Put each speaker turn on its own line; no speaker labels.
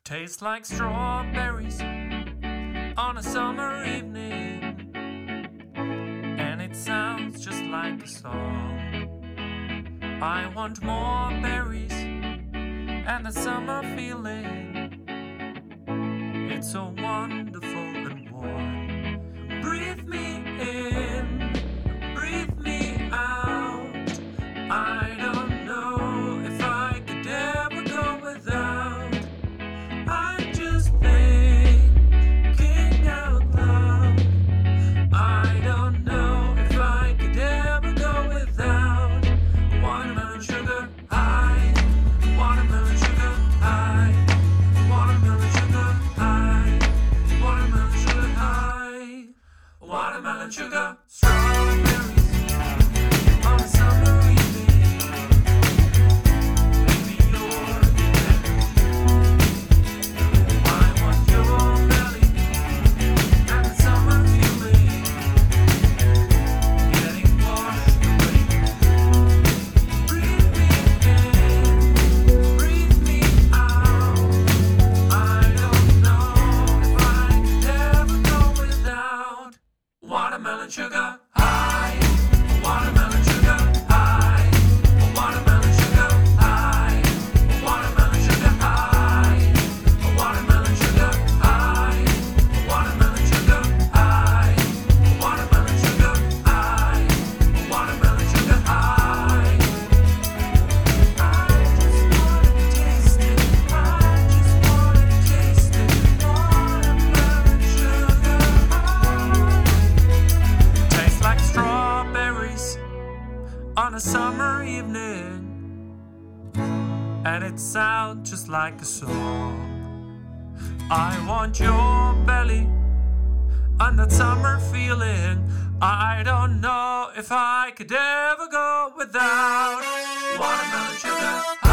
Tastes like strawberries on a summer evening, and it sounds just like a song. I want more berries and the summer feeling. It's so wonderful and warm. Breathe me in, breathe me out. I don't know if I could ever go without. I'm just thinking out loud. I don't know if I could ever go without watermelon sugar high, watermelon sugar high, watermelon sugar high, watermelon sugar high, watermelon sugar, strawberries on a summer evening. Baby, you're the best. I want your belly and the summer feeling getting washed away. Breathe me in, breathe me out. I don't know if I could ever go without watermelon sugar high, watermelon sugar high, watermelon sugar high, watermelon sugar high, watermelon sugar high, watermelon sugar high, watermelon sugar high, watermelon sugar high. I just wanna taste it, I just wanna taste it, watermelon sugar high. Tastes like strawberries on a summer evening, and it sounds just like a song. I want your belly and that summer feeling. I don't know if I could ever go without watermelon sugar.